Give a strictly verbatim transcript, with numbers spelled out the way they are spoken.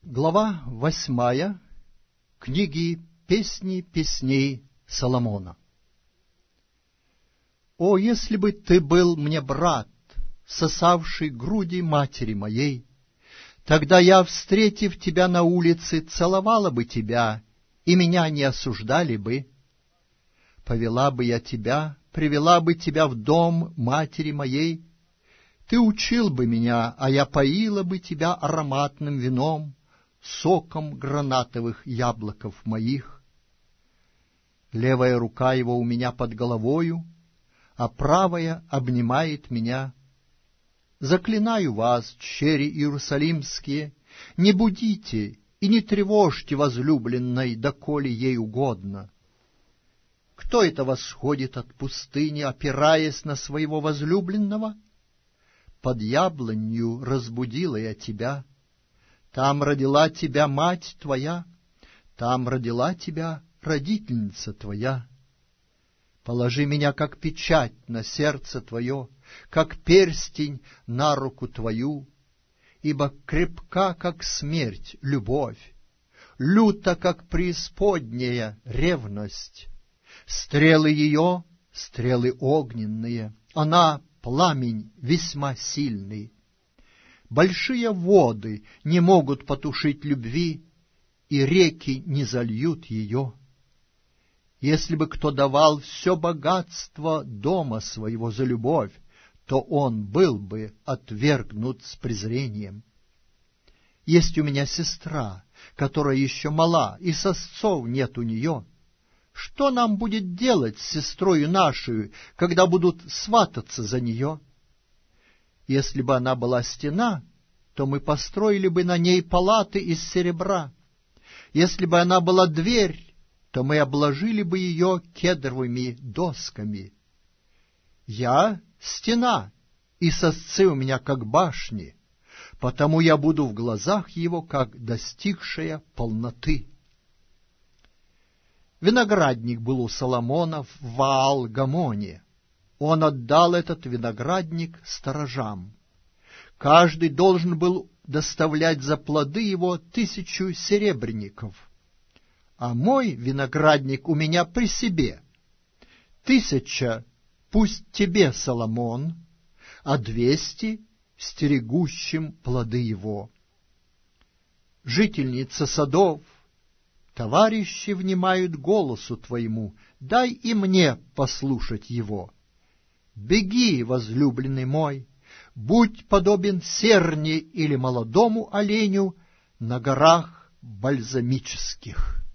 Глава восьмая книги «Песни песней Соломона». О, если бы ты был мне брат, сосавший груди матери моей, тогда я, встретив тебя на улице, целовала бы тебя, и меня не осуждали бы. Повела бы я тебя, привела бы тебя в дом матери моей, ты учил бы меня, а я поила бы тебя ароматным вином, соком гранатовых яблоков моих. Левая рука его у меня под головою, а правая обнимает меня. Заклинаю вас, чери иерусалимские, не будите и не тревожьте возлюбленной, доколе ей угодно. Кто это восходит от пустыни, опираясь на своего возлюбленного? Под яблонью разбудила я тебя. Там родила тебя мать твоя, там родила тебя родительница твоя. Положи меня, как печать, на сердце твое, как перстень на руку твою, ибо крепка, как смерть, любовь, люта, как преисподняя ревность. Стрелы ее — стрелы огненные, она — пламень весьма сильный. Большие воды не могут потушить любви, и реки не зальют ее. Если бы кто давал все богатство дома своего за любовь, то он был бы отвергнут с презрением. Есть у меня сестра, которая еще мала, и сосцов нет у нее. Что нам будет делать с сестрою нашей, когда будут свататься за нее? Если бы она была стена, то мы построили бы на ней палаты из серебра. Если бы она была дверь, то мы обложили бы ее кедровыми досками. Я — стена, и сосцы у меня как башни, потому я буду в глазах его, как достигшая полноты. Виноградник был у Соломона в Ваал-Гамоне. Он отдал этот виноградник сторожам. Каждый должен был доставлять за плоды его тысячу серебряников. А мой виноградник у меня при себе. Тысяча пусть тебе, Соломон, а двести стерегущим плоды его. Жительница садов, товарищи внимают голосу твоему, дай и мне послушать его. Беги, возлюбленный мой, будь подобен серне или молодому оленю на горах бальзамических.